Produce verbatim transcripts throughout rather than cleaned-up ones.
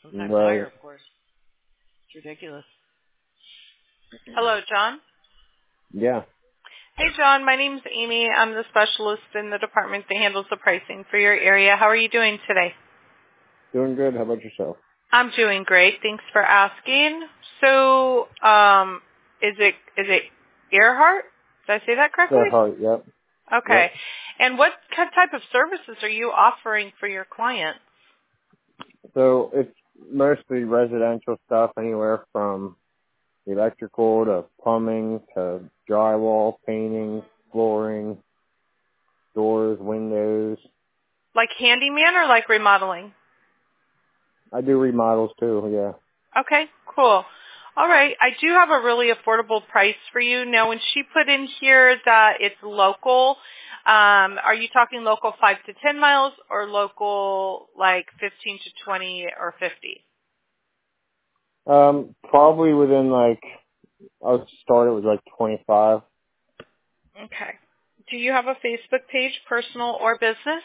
sometimes higher, Right. of course. It's ridiculous. Hello, John. Yeah. Hey, John. My name's Amy. I'm the specialist in the department that handles the pricing for your area. How are you doing today? Doing good. How about yourself? I'm doing great. Thanks for asking. So, um, is it is it Earhart? Did I say that correctly? Earhart, yep. Okay. Yep. And what kind- type of services are you offering for your clients? So it's mostly residential stuff, anywhere from electrical to plumbing to drywall, painting, flooring, doors, windows. Like handyman or like remodeling? I do remodels too, yeah. Okay, cool. All right. I do have a really affordable price for you. Now, when she put in here that it's local, um, are you talking local five to ten miles or local like fifteen to twenty or fifty? Um, probably within like, I'll start it with like twenty-five. Okay. Do you have a Facebook page, personal or business?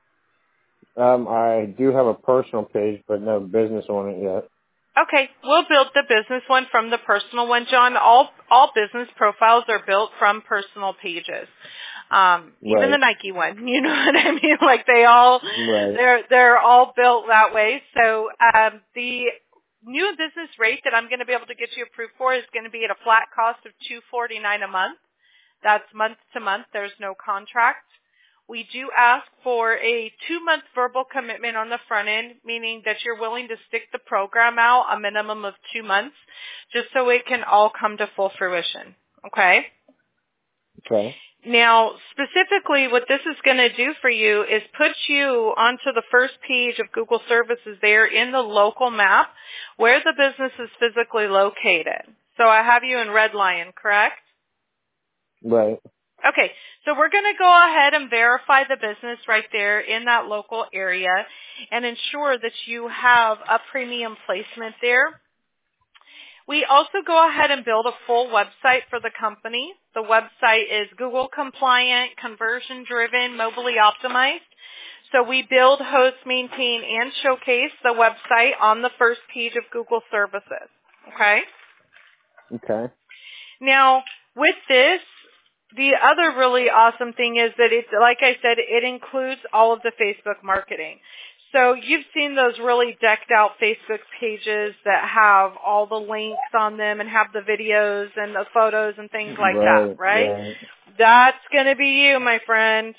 Um, I do have a personal page, but no business on it yet. Okay, we'll build the business one from the personal one, John. All all business profiles are built from personal pages. Um, even the Right. Nike one, you know what I mean? Like they all, Right. they're they're all built that way. So um, the new business rate that I'm going to be able to get you approved for is going to be at a flat cost of two forty-nine a month. That's month to month. There's no contract. We do ask for a two-month verbal commitment on the front end, meaning that you're willing to stick the program out a minimum of two months, just so it can all come to full fruition. Okay? Okay. Now, specifically, what this is going to do for you is put you onto the first page of Google Services there in the local map where the business is physically located. So I have you in Red Lion, correct? Right. Okay, so we're going to go ahead and verify the business right there in that local area and ensure that you have a premium placement there. We also go ahead and build a full website for the company. The website is Google compliant, conversion driven, mobily optimized. So we build, host, maintain, and showcase the website on the first page of Google Services. Okay? Okay. Now, with this, the other really awesome thing is that it's, like I said, it includes all of the Facebook marketing. So you've seen those really decked out Facebook pages that have all the links on them and have the videos and the photos and things like that, Right. right? Right. That's going to be you, my friend.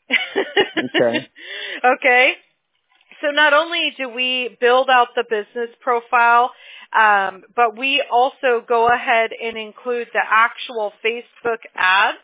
Okay. Okay? So not only do we build out the business profile, um, but we also go ahead and include the actual Facebook ads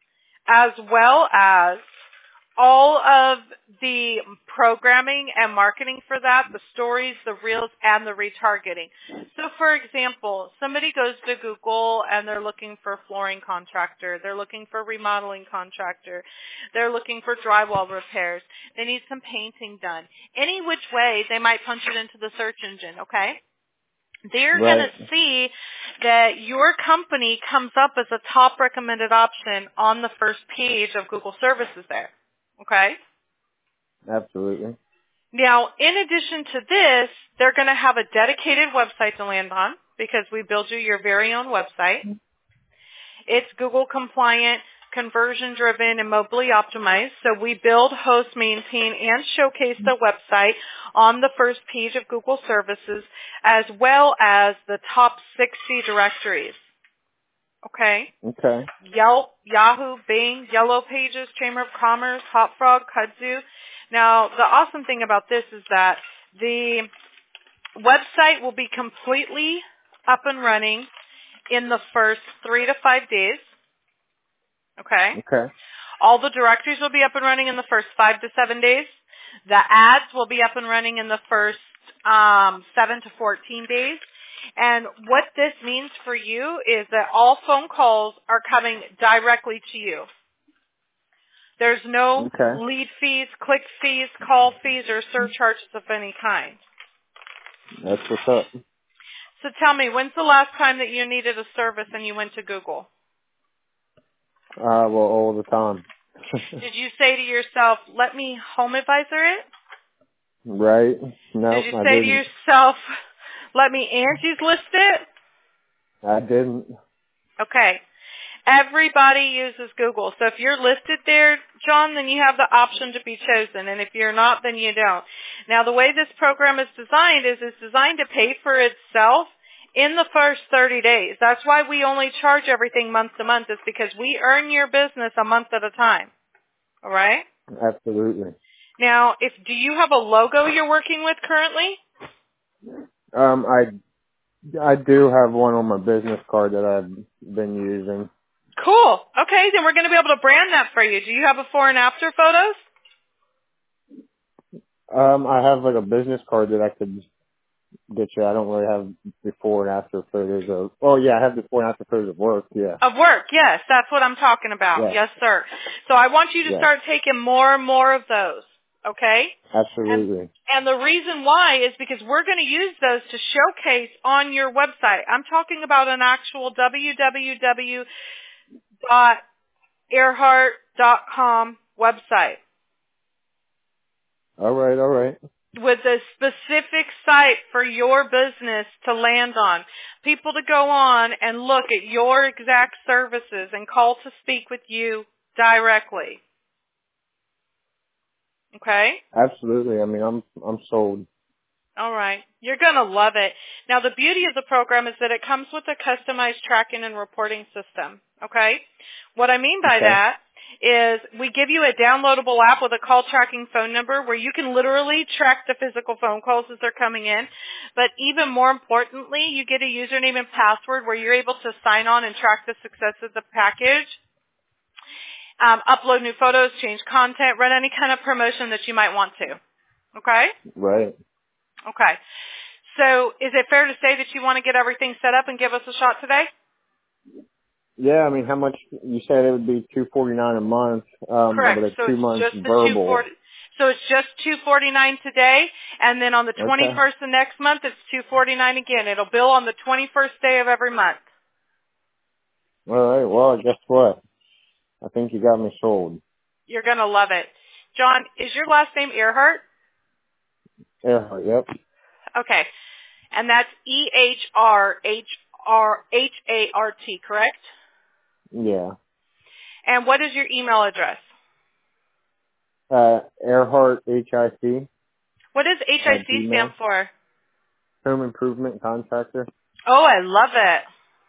as well as all of the programming and marketing for that, the stories, the reels, and the retargeting. So for example, somebody goes to Google and they're looking for a flooring contractor. They're looking for a remodeling contractor. They're looking for drywall repairs. They need some painting done. Any which way, they might punch it into the search engine, okay? They're going to Right. see that your company comes up as a top recommended option on the first page of Google Services there. Okay? Absolutely. Now, in addition to this, they're going to have a dedicated website to land on because we build you your very own website. It's Google compliant, conversion driven, and mobily optimized. So we build, host, maintain, and showcase the website on the first page of Google Services as well as the top sixty directories. Okay? Okay. Yelp, Yahoo, Bing, Yellow Pages, Chamber of Commerce, HotFrog, Kudzu. Now, the awesome thing about this is that the website will be completely up and running in the first three to five days. Okay? Okay. All the directories will be up and running in the first five to seven days. The ads will be up and running in the first um, seven to fourteen days. And what this means for you is that all phone calls are coming directly to you. There's no Okay. lead fees, click fees, call fees, or surcharges of any kind. That's what's up. So tell me, when's the last time that you needed a service and you went to Google? Uh, well, all the time. Did you say to yourself, let me home advisor it? Right? No, Did you I say to didn't. yourself, let me Angie's list it? I didn't. Okay. Everybody uses Google. So if you're listed there, John, then you have the option to be chosen. And if you're not, then you don't. Now, the way this program is designed is it's designed to pay for itself in the first thirty days. That's why we only charge everything month to month, is because we earn your business a month at a time. All right? Absolutely. Now, if do you have a logo you're working with currently? Um, I I do have one on my business card that I've been using. Cool. Okay, then we're going to be able to brand that for you. Do you have before and after photos? Um, I have like a business card that I could get you. I don't really have before and after photos of. Oh yeah, I have before and after photos of work. Yeah. Of work, yes. That's what I'm talking about. Yeah. Yes, sir. So I want you to Yeah. start taking more and more of those. Okay? Absolutely. And, and the reason why is because we're going to use those to showcase on your website. I'm talking about an actual w w w dot earhart dot com website All right. All right. with a specific site for your business to land on. People to go on and look at your exact services and call to speak with you directly. Okay? Absolutely. I mean, I'm I'm sold. All right. You're going to love it. Now, the beauty of the program is that it comes with a customized tracking and reporting system. Okay? What I mean by Okay. that is we give you a downloadable app with a call tracking phone number where you can literally track the physical phone calls as they're coming in. But even more importantly, you get a username and password where you're able to sign on and track the success of the package. Um, upload new photos, change content, run any kind of promotion that you might want to. Okay? Right. Okay. So is it fair to say that you want to get everything set up and give us a shot today? Yeah. I mean, how much you said it would be two forty nine a month, um, Correct. but a So two it's months just the two verbal. forty. So it's just two forty nine today, and then on the twenty Okay. first of next month, it's two forty nine again. It'll bill on the twenty first day of every month. All right. Well, guess what? I think you got me sold. You're gonna love it. John, is your last name Earhart? Yeah. Yep. Okay, and that's E H R H R H A R T, correct? Yeah. And what is your email address? Uh, Earhart H I C What does H I at C stand Gmail. for? Home improvement contractor. Oh, I love it.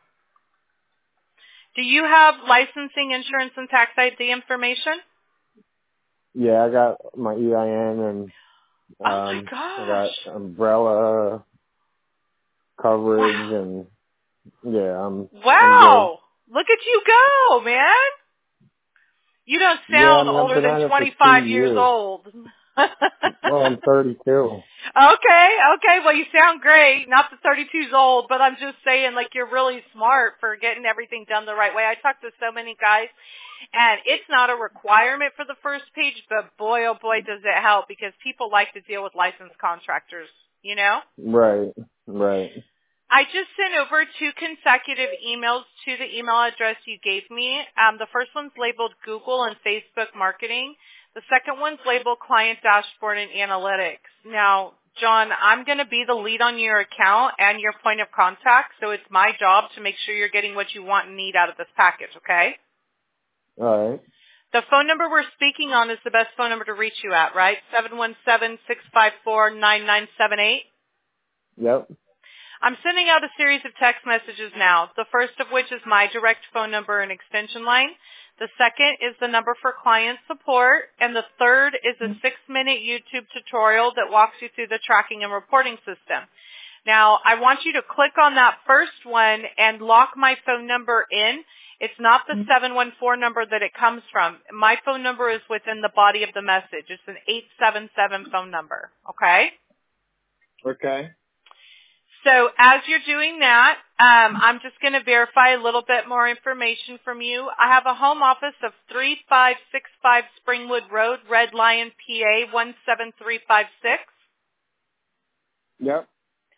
Do you have licensing, insurance, and tax I D information? Yeah, I got my E I N and Oh my um, I gosh. got umbrella coverage Wow. and yeah, I'm I'm good. Wow. Look at you go, man. You don't Yeah, I sound mean I've older been than at it for two twenty-five years years. old. Well, I'm thirty-two. Okay, okay. Well, you sound great. Not that thirty-two's old, but I'm just saying, like, you're really smart for getting everything done the right way. I talk to so many guys, and it's not a requirement for the first page, but boy, oh boy, does it help because people like to deal with licensed contractors, you know? Right, right. I just sent over two consecutive emails to the email address you gave me. Um, the first one's labeled Google and Facebook marketing. The second one's labeled Client Dashboard and Analytics. Now, John, I'm going to be the lead on your account and your point of contact, so it's my job to make sure you're getting what you want and need out of this package, okay? All right. The phone number we're speaking on is the best phone number to reach you at, right? seven one seven, six five four, nine nine seven eight? Yep. I'm sending out a series of text messages now, the first of which is my direct phone number and extension line. The second is the number for client support, and the third is a six-minute YouTube tutorial that walks you through the tracking and reporting system. Now, I want you to click on that first one and lock my phone number in. It's not the seven one four number that it comes from. My phone number is within the body of the message. It's an eight seven seven phone number, okay? Okay. So as you're doing that, um, I'm just going to verify a little bit more information from you. I have a home office of three five six five Springwood Road, Red Lion, P A, one seven three five six. Yep.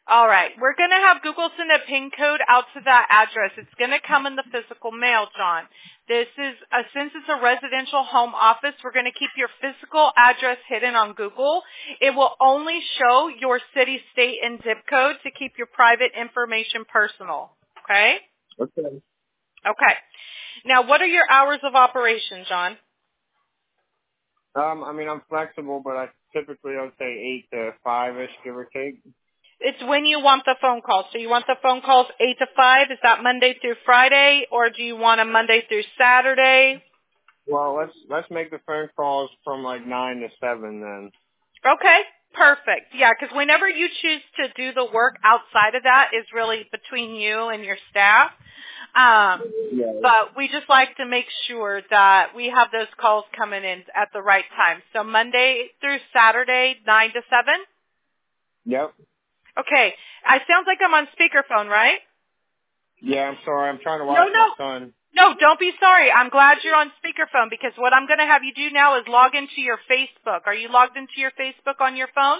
All right. We're going to have Google send a PIN code out to that address. It's going to come in the physical mail, John. This is, uh, since it's a residential home office, we're going to keep your physical address hidden on Google. It will only show your city, state, and zip code to keep your private information personal. Okay? Okay. Okay. Now, what are your hours of operation, John? Um, I mean, I'm flexible, but I typically I would say eight to five-ish, give or take. It's when you want the phone calls. So you want the phone calls eight to five? Is that Monday through Friday, or do you want a Monday through Saturday? Well, let's let's make the phone calls from like nine to seven then. Okay, perfect. Yeah, because whenever you choose to do the work outside of that is really between you and your staff. Um, Yeah. but we just like to make sure that we have those calls coming in at the right time. So Monday through Saturday, nine to seven? Yep. Okay. It sounds like I'm on speakerphone, right? Yeah, I'm sorry. I'm trying to watch No, no. my son. No, don't be sorry. I'm glad you're on speakerphone because what I'm going to have you do now is log into your Facebook. Are you logged into your Facebook on your phone?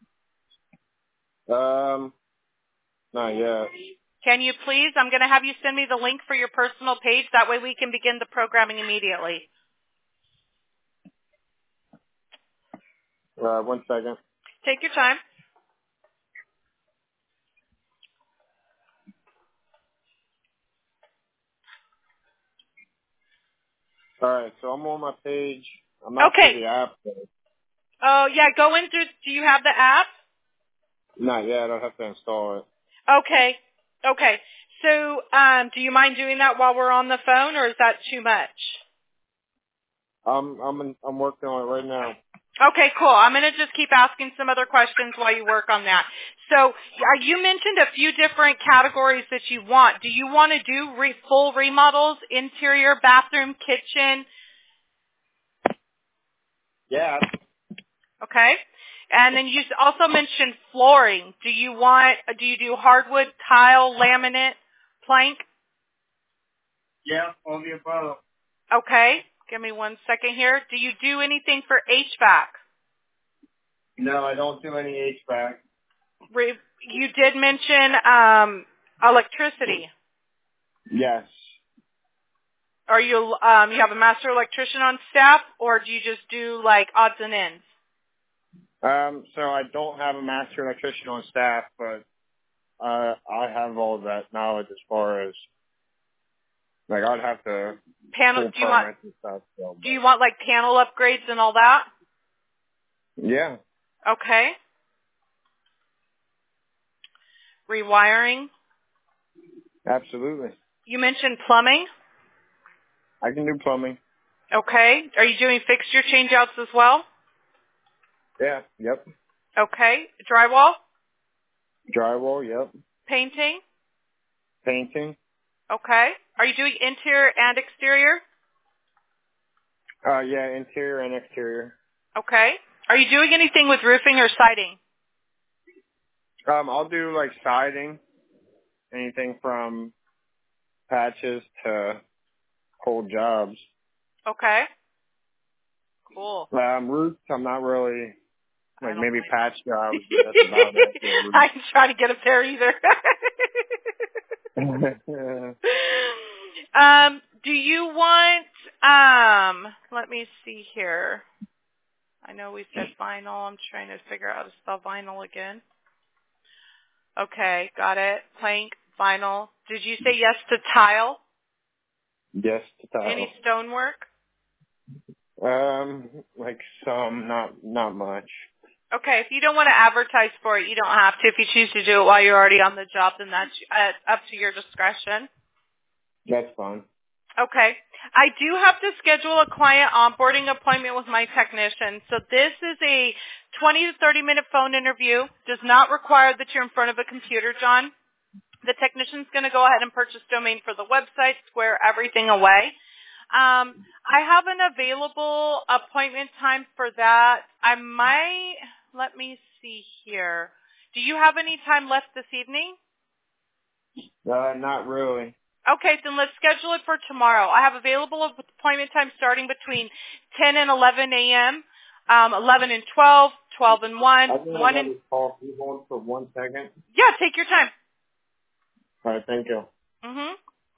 Um, not yet. Can you please? I'm going to have you send me the link for your personal page. That way we can begin the programming immediately. Uh, one second. Take your time. All right, so I'm on my page. I'm not Okay. through the app. Oh, yeah, go in through. Do you have the app? Not yet. I'll have to install it. Okay. Okay. So, um, do you mind doing that while we're on the phone, or is that too much? I'm I'm in, I'm working on it right now. Okay, cool. I'm going to just keep asking some other questions while you work on that. So, uh, you mentioned a few different categories that you want. Do you want to do re- full remodels, interior, bathroom, kitchen? Yeah. Okay. And then you also mentioned flooring. Do you want, do you do hardwood, tile, laminate, plank? Yeah, all the above. Okay. Give me one second here. Do you do anything for H V A C? No, I don't do any H V A C. Re- you did mention um, electricity. Yes. Are you um, you have a master electrician on staff, or do you just do like odds and ends? Um, so I don't have a master electrician on staff, but uh, I have all of that knowledge as far as like I'd have to Panel? pull Do you want permits and stuff. So, do you want like panel upgrades and all that? yeah, Okay. Rewiring. absolutely. You mentioned plumbing. I can do plumbing. Okay. Are you doing fixture changeouts as well? Yeah. Yep. Okay. Drywall? Drywall. Yep. Painting? Painting. Okay. Are you doing interior and exterior? Uh, yeah, interior and exterior. Okay. Are you doing anything with roofing or siding? Um, I'll do like siding, anything from patches to whole jobs. Okay. Cool. Um, roofs, I'm not really I like don't maybe blame patch jobs, but that's you. about it. For roofs. I ain't trying to get up there either. um, do you want, um, let me see here. I know we said vinyl. I'm trying to figure out how to spell vinyl again. Okay, got it. Plank, vinyl. Did you say yes to tile? Yes, to tile. Any stonework? Um, like some, not not much. Okay, if you don't want to advertise for it, you don't have to. If you choose to do it while you're already on the job, then that's uh, up to your discretion. That's fine. Okay. I do have to schedule a client onboarding appointment with my technician. So this is a twenty to thirty minute phone interview. Does not require that you're in front of a computer, John. The technician's going to go ahead and purchase domain for the website, square everything away. Um, I have an available appointment time for that. I might, let me see here. Do you have any time left this evening? Uh, not really. Okay, then let's schedule it for tomorrow. I have available appointment time starting between ten and eleven a.m. um, eleven and twelve, twelve and one, I think one I and... call. Can you hold for one second? Yeah, take your time. All right, thank you. Mm-hmm.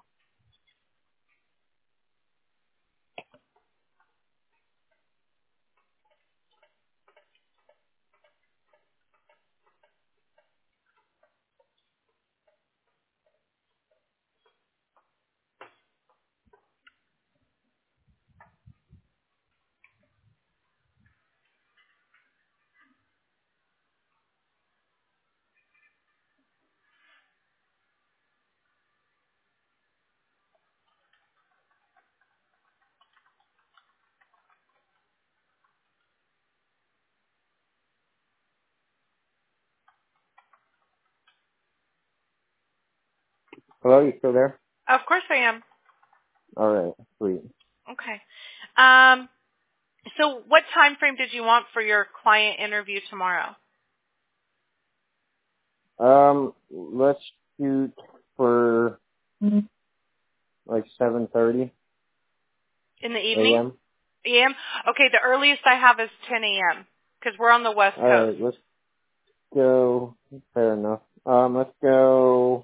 Hello, you still there? Of course I am. All right, sweet. Okay. Um, so what time frame did you want for your client interview tomorrow? Um, let's shoot for like seven thirty In the evening? a.m. A M? Okay, the earliest I have is ten a.m. because we're on the West All Coast. right, let's go. Fair enough. Um, let's go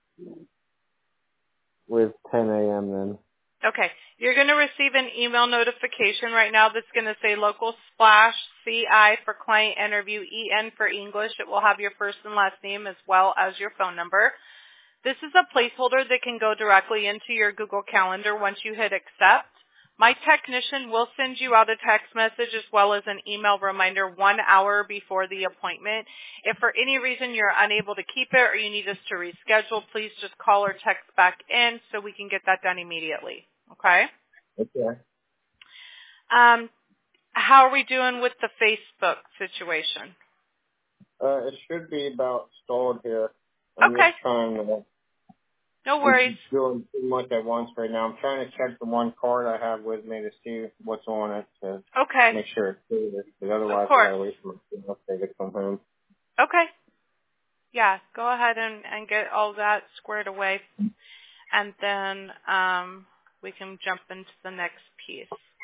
with ten a.m. then. Okay. You're going to receive an email notification right now that's going to say local splash C I for client interview, E N for English. It will have your first and last name as well as your phone number. This is a placeholder that can go directly into your Google Calendar once you hit accept. My technician will send you out a text message as well as an email reminder one hour before the appointment. If for any reason you're unable to keep it or you need us to reschedule, please just call or text back in so we can get that done immediately. Okay? Okay. Um, how are we doing with the Facebook situation? Uh, it should be about stalled here. I'm Okay. just trying to. No worries. I'm doing too much at once right now. I'm trying to check the one card I have with me to see what's on it to Okay. make sure it's clear. Because Of otherwise, I course. gotta wait for my kid to take it from home. Okay. Yeah, go ahead and, and get all that squared away, and then um, we can jump into the next piece.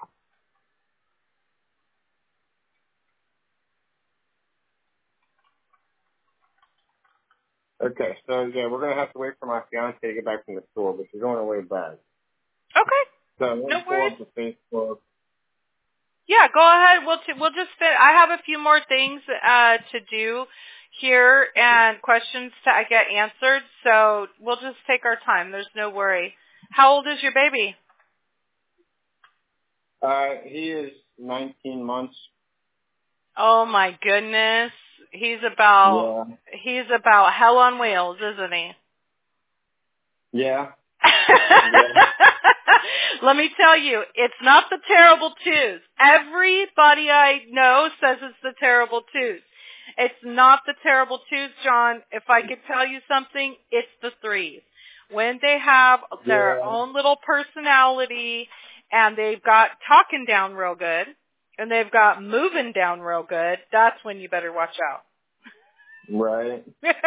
Okay, so yeah, we're gonna have to wait for my fiance to get back from the store, but she's on her way back. Okay. So I'm No gonna pull worries. up the Facebook. Yeah, go ahead. We'll t- we'll just fit. I have a few more things uh, to do here and questions to get answered, so we'll just take our time. There's no worry. How old is your baby? Uh, he is nineteen months. Oh my goodness, he's about Yeah. he's about hell on wheels, isn't he? Yeah. Yeah. Let me tell you, it's not the terrible twos. Everybody I know says it's the terrible twos. It's not the terrible twos, John. If I could tell you something, it's the threes. When they have their Yeah. own little personality and they've got talking down real good and they've got moving down real good, that's when you better watch out. Right.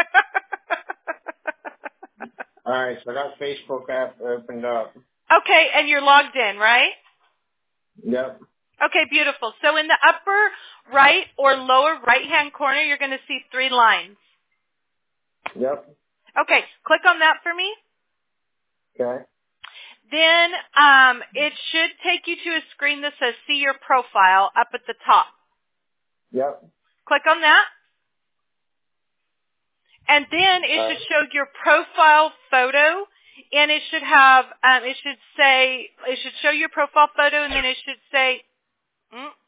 All right, so I got Facebook app opened up. Okay, and you're logged in, right? Yep. Okay, beautiful. So in the upper right or lower right-hand corner, you're going to see three lines. Yep. Okay, click on that for me. Okay. Then um, it should take you to a screen that says See Your Profile up at the top. Yep. Click on that. And then it Uh, should show your profile photo, and it should have, um, it should say, it should show your profile photo, and then it should say, mm,